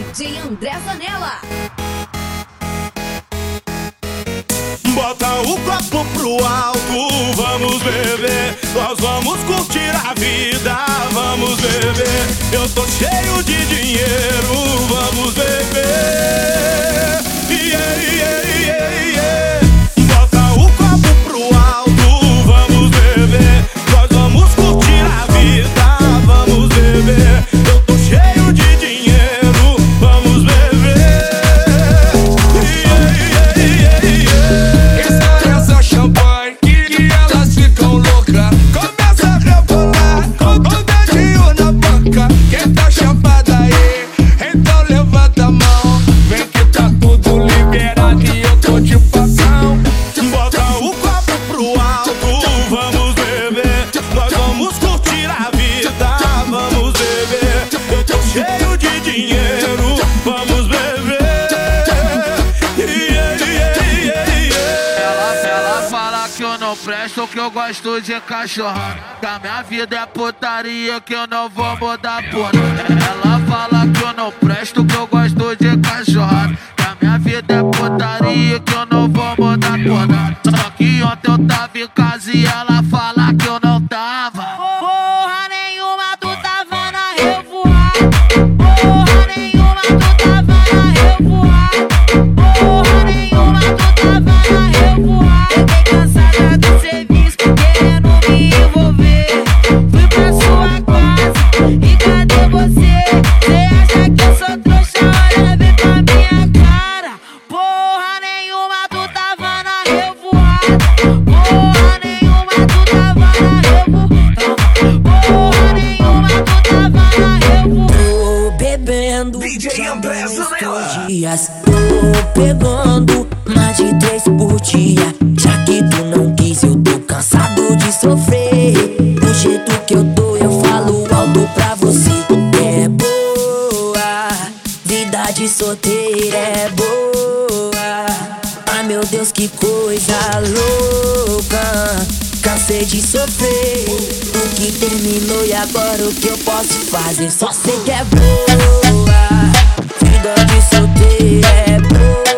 DJ André Zanella. Bota o copo pro alto, vamos beber. Nós vamos curtir a vida, vamos beber. Eu tô cheio de dinheiro, vamos beber. Yeah, yeah, yeah, yeah. Bota o copo pro alto, vamos beber. Nós vamos curtir a vida, vamos beber. Eu tô cheio de dinheiro, vamos beber. Yeah, yeah, yeah, yeah. Essa champanhe que elas ficam loucas. Começa a rebolar com o dedinho na boca. Quem tá chapada aí, então levanta a mão. Vem que tá tudo liberado e eu tô de facão. Bota o copo pro alto, vamos beber. Nós vamos curtir a vida, vamos beber. Eu tô cheio de dinheiro, vamos beber. Yeah, yeah, yeah, yeah. Ela fala que eu não presto, que eu gosto de cachorrada. Que a minha vida é putaria, que eu não vou mudar porra. Ela fala que eu não presto, que eu gosto de cachorrada. Que a minha vida é putaria, que eu não vou mudar porra. Só que ontem eu tava em casa e ela fala que eu não tava. Porra nenhuma, tu tava na revoada. Porra nenhuma, tu tava na revoada. Porra nenhuma, tu tava na revoada. Fiquei cansada do serviço, querendo me envolver. Fui pra sua casa e cadê você? Cê acha que eu sou trouxa? Olha bem pra minha cara. Porra nenhuma, tu tava na revoada. Porra nenhuma, tu tava na revoada. Porra nenhuma, tu tava na revoada. Tô bebendo DJ André Zanella. dias. Tô pegando mais de 3 por dia. Já que tu não quis, eu tô cansado de sofrer. Do jeito que eu tô, eu falo alto pra você. É boa, vida de solteira é boa. Ai meu Deus, que coisa louca. Cansei de sofrer, o que terminou e agora o que eu posso fazer? Só sei que é boa, vida de solteira é boa.